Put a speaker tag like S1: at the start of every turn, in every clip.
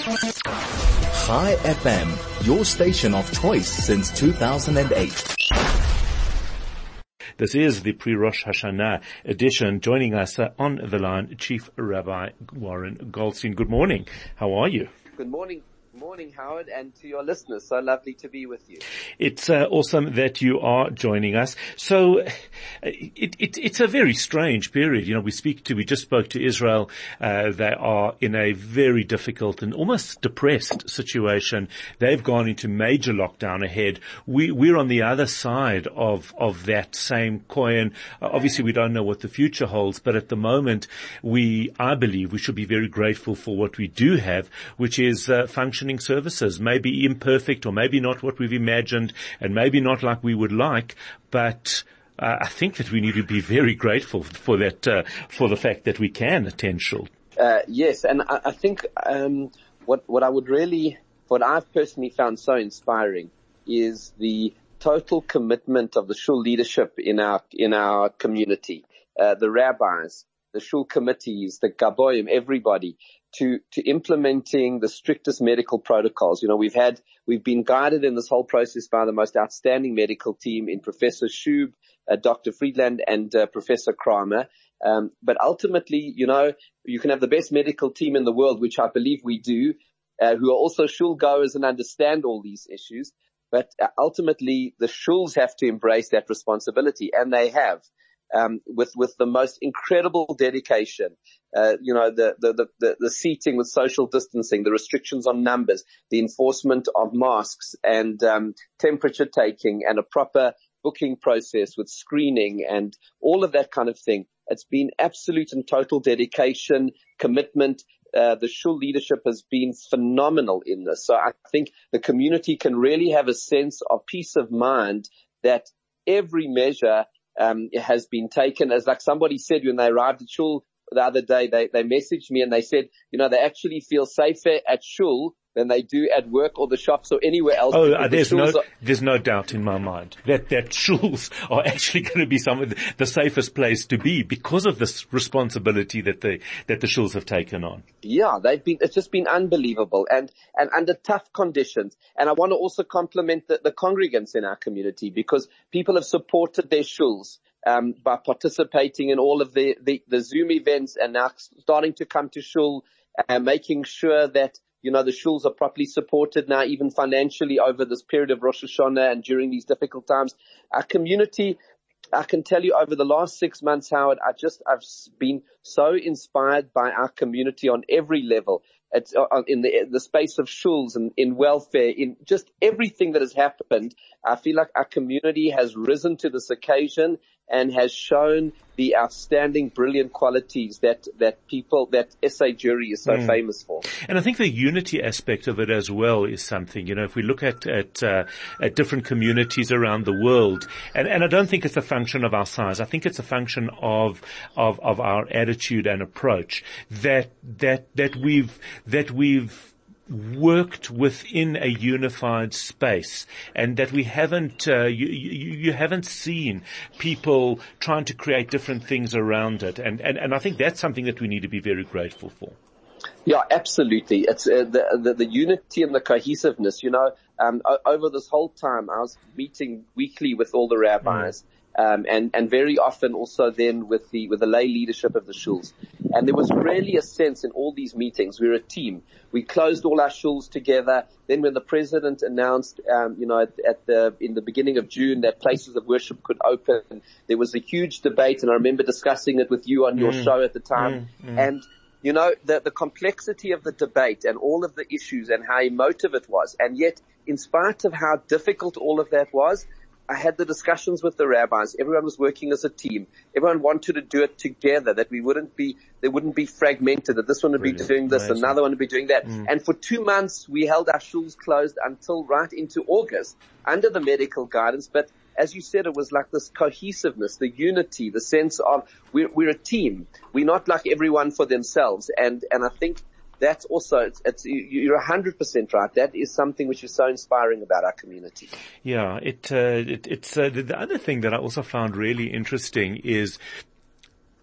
S1: Chai FM, your station of choice since 2008.
S2: This is the pre-Rosh Hashanah edition. Joining us on the line, Chief Rabbi Warren Goldstein. Good morning. How are you?
S3: Good morning. Morning, Howard, and to your listeners. So lovely to be with you.
S2: It's awesome that you are joining us. So it's a very strange period. You know, we just spoke to Israel. They are in a very difficult and almost depressed situation. They've gone into major lockdown ahead. We're on the other side of that same coin. Obviously, we don't know what the future holds, but at the moment, I believe we should be very grateful for what we do have, which is functioning services, maybe imperfect or maybe not what we've imagined and maybe not like we would like, but I think that we need to be very grateful for that, for the fact that we can attend shul.
S3: Yes, and I think what I've personally found so inspiring is the total commitment of the shul leadership in our community, the rabbis, the shul committees, the gaboim, everybody, to implementing the strictest medical protocols. You know, we've been guided in this whole process by the most outstanding medical team in Professor Shub, Dr. Friedland, and Professor Kramer. But ultimately, you know, you can have the best medical team in the world, which I believe we do, who are also shul goers and understand all these issues. But ultimately, the shuls have to embrace that responsibility, and they have. With the most incredible dedication, you know, the seating with social distancing, the restrictions on numbers, the enforcement of masks and, temperature taking and a proper booking process with screening and all of that kind of thing. It's been absolute and total dedication, commitment. The shul leadership has been phenomenal in this. So I think the community can really have a sense of peace of mind that every measure has been taken. As like somebody said when they arrived at shul the other day, they messaged me and they said, you know, they actually feel safer at shul than they do at work or the shops or anywhere else.
S2: Oh, there's no doubt in my mind that shuls are actually going to be some of the safest place to be because of this responsibility that the shuls have taken on.
S3: Yeah, it's just been unbelievable and under tough conditions. And I want to also compliment the congregants in our community because people have supported their shuls by participating in all of the Zoom events and now starting to come to shul and making sure that, you know, the shuls are properly supported now, even financially over this period of Rosh Hashanah and during these difficult times. Our community, I can tell you over the last 6 months, Howard, I've been so inspired by our community on every level. It's in the space of shuls and in welfare, in just everything that has happened. I feel like our community has risen to this occasion and has shown the outstanding, brilliant qualities that SA Jury is so famous for.
S2: And I think the unity aspect of it as well is something, you know, if we look at different communities around the world, and I don't think it's a function of our size. I think it's a function of our attitude and approach that we've worked within a unified space and that we haven't, you haven't seen people trying to create different things around it. And I think that's something that we need to be very grateful for.
S3: Yeah, absolutely. It's the unity and the cohesiveness. You know, over this whole time, I was meeting weekly with all the rabbis, and very often also then with the lay leadership of the shuls. And there was really a sense in all these meetings, we're a team. We closed all our shuls together. Then when the president announced, you know, in the beginning of June that places of worship could open, there was a huge debate, and I remember discussing it with you on your show at the time. And you know, the complexity of the debate and all of the issues and how emotive it was. And yet, in spite of how difficult all of that was, I had the discussions with the rabbis. Everyone was working as a team. Everyone wanted to do it together, that they wouldn't be fragmented, that this one would be doing this, another one would be doing that. And for 2 months, we held our shuls closed until right into August under the medical guidance. But as you said, it was like this cohesiveness, the unity, the sense of we're a team. We're not like everyone for themselves. And I think that's also, you're 100% right. That is something which is so inspiring about our community.
S2: Yeah, it's the other thing that I also found really interesting is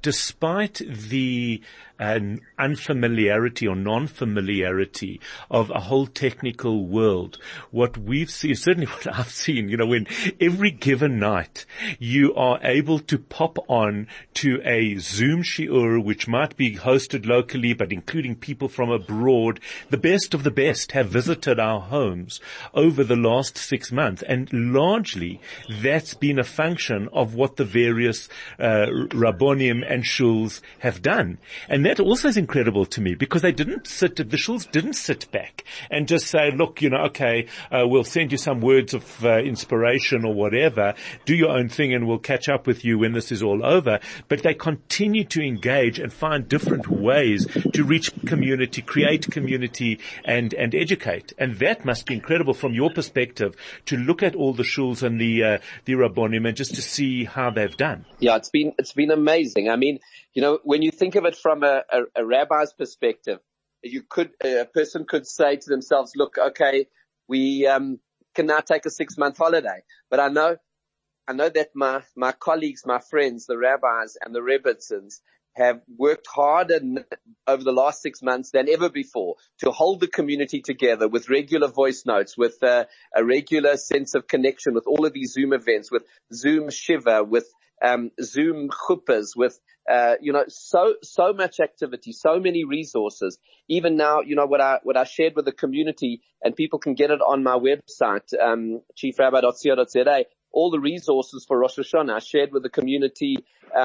S2: despite the unfamiliarity or non-familiarity of a whole technical world, what we've seen, certainly what I've seen, when every given night you are able to pop on to a Zoom shiur, which might be hosted locally, but including people from abroad, the best of the best have visited our homes over the last 6 months. And largely that's been a function of what the various rabbonim and shuls have done. And that also is incredible to me, because the shuls didn't sit back and just say, look, okay, we'll send you some words of inspiration or whatever, do your own thing and we'll catch up with you when this is all over. But they continue to engage and find different ways to reach community, create community and educate. And that must be incredible from your perspective, to look at all the shuls and the rabbonim and just to see how they've done.
S3: Yeah, it's been amazing. I mean, when you think of it from a rabbi's perspective, a person could say to themselves, look, okay, we can now take a 6-month holiday. But I know that my colleagues, my friends, the rabbis and the rebbitzins have worked harder over the last 6 months than ever before to hold the community together with regular voice notes, with a regular sense of connection with all of these Zoom events, with Zoom Shiva, with Zoom chuppahs, with so much activity, so many resources. Even now, what I shared with the community, and people can get it on my website, chiefrabbi.co.za, all the resources for Rosh Hashanah I shared with the community,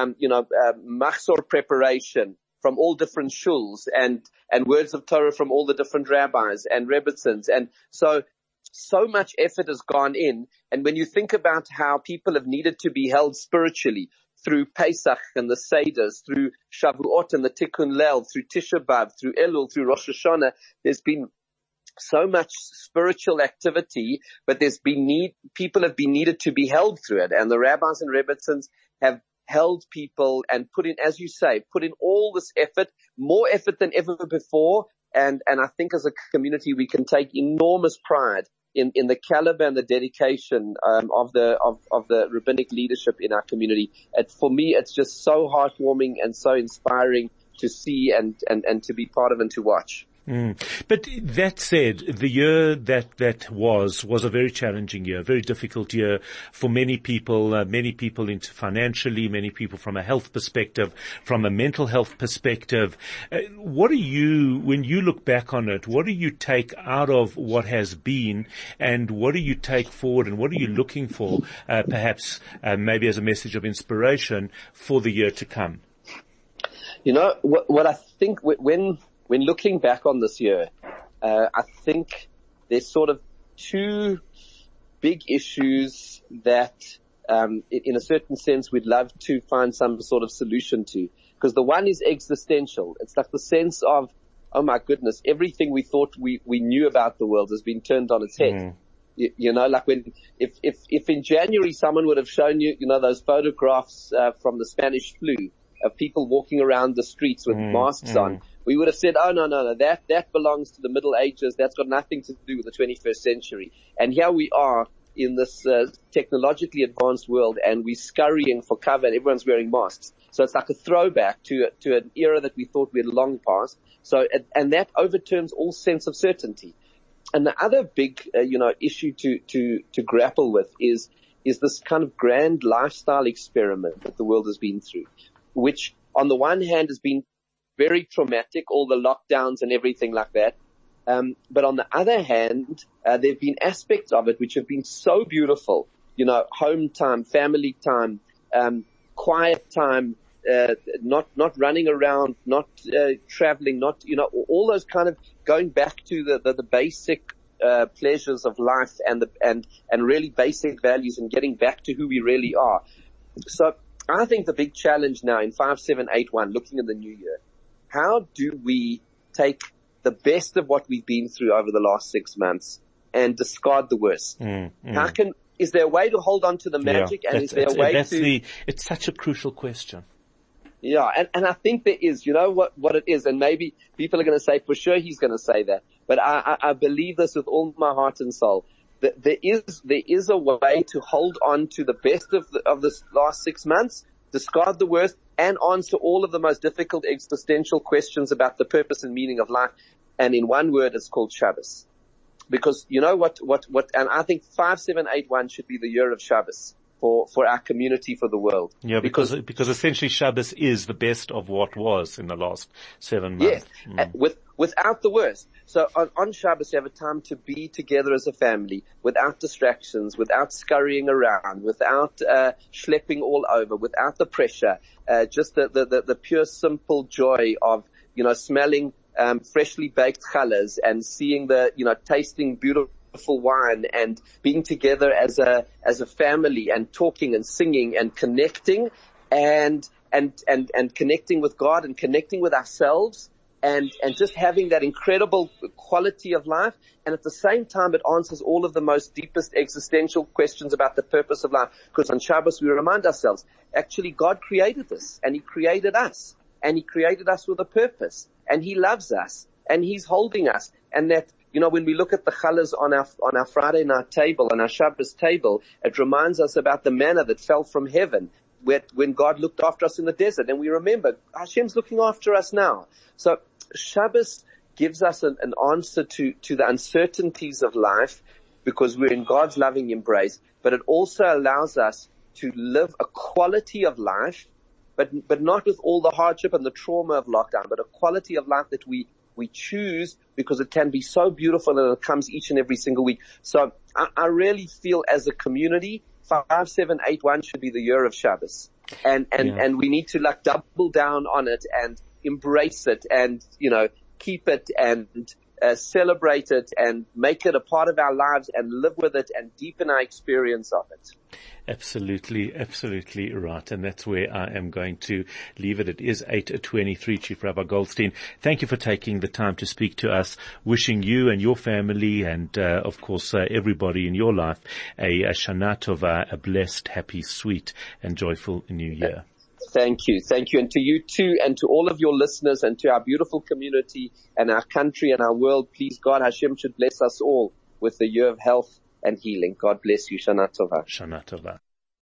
S3: machzor preparation from all different shuls, and words of Torah from all the different rabbis and rebbitzins. And so much effort has gone in. And when you think about how people have needed to be held spiritually through Pesach and the Seders, through Shavuot and the Tikkun Leil, through Tisha B'Av, through Elul, through Rosh Hashanah, there's been so much spiritual activity, but people have been needed to be held through it. And the rabbis and rebbitzins have held people and put in all this effort, more effort than ever before. And I think as a community, we can take enormous pride in the caliber and the dedication of the rabbinic leadership in our community. For me, it's just so heartwarming and so inspiring to see and to be part of and to watch.
S2: But that said, the year that was a very challenging year, very difficult year for many people into financially, many people from a health perspective, from a mental health perspective. When you look back on it, what do you take out of what has been, and what do you take forward, and what are you looking for, perhaps, maybe as a message of inspiration for the year to come?
S3: What I think when looking back on this year, I think there's sort of two big issues that, in a certain sense, we'd love to find some sort of solution to. Because the one is existential. It's like the sense of, oh my goodness, everything we thought we knew about the world has been turned on its head. Like if in January someone would have shown you, those photographs from the Spanish flu of people walking around the streets with masks on, we would have said, oh, no, that belongs to the Middle Ages. That's got nothing to do with the 21st century. And here we are in this technologically advanced world, and we're scurrying for cover, and everyone's wearing masks. So it's like a throwback to an era that we thought we had long passed. So, and that overturns all sense of certainty. And the other big, issue to grapple with is this kind of grand lifestyle experiment that the world has been through, which on the one hand has been very traumatic, all the lockdowns and everything like that. But on the other hand, there have been aspects of it which have been so beautiful, home time, family time, quiet time, not running around, not traveling, not, all those kind of going back to the basic pleasures of life and really basic values, and getting back to who we really are. So I think the big challenge now in 5781, looking in the new year, how do we take the best of what we've been through over the last 6 months and discard the worst? Is there a way to hold on to the magic? And is there a way
S2: it's such a crucial question.
S3: Yeah. And I think there is, what it is. And maybe people are going to say, for sure he's going to say that, but I believe this with all my heart and soul. That there is a way to hold on to the best of this last 6 months, discard the worst, and answer all of the most difficult existential questions about the purpose and meaning of life. And in one word, it's called Shabbos. Because you know what, and I think 5781 should be the year of Shabbos for our community, for the world.
S2: Yeah, because essentially Shabbos is the best of what was in the last 7 months.
S3: Yes, without the worst. So on Shabbos you have a time to be together as a family, without distractions, without scurrying around, without schlepping all over, without the pressure, just the pure simple joy of, smelling freshly baked challahs and seeing tasting beautiful wine and being together as a family and talking and singing and connecting and connecting with God and connecting with ourselves and just having that incredible quality of life. And at the same time, it answers all of the most deepest existential questions about the purpose of life. Because on Shabbos, we remind ourselves, actually, God created this and He created us and He created us with a purpose and He loves us and He's holding us. And that, when we look at the challahs on our Friday night table, on our Shabbos table, it reminds us about the manna that fell from heaven when God looked after us in the desert. And we remember, Hashem's looking after us now. So Shabbos gives us an answer to the uncertainties of life because we're in God's loving embrace, but it also allows us to live a quality of life, but not with all the hardship and the trauma of lockdown, but a quality of life that we choose because it can be so beautiful and it comes each and every single week. So I really feel as a community, 5781 should be the year of Shabbos. And we need to double down on it and embrace it and, keep it and celebrate it and make it a part of our lives and live with it and deepen our experience of it.
S2: Absolutely, absolutely right. And that's where I am going to leave it. It is 8:23, Chief Rabbi Goldstein. Thank you for taking the time to speak to us. Wishing you and your family and, of course, everybody in your life a Shana Tova, a blessed, happy, sweet and joyful new year.
S3: Thank you. Thank you. And to you too, and to all of your listeners and to our beautiful community and our country and our world, please God, Hashem should bless us all with the year of health and healing. God bless you. Shana Tova.
S2: Shana Tova.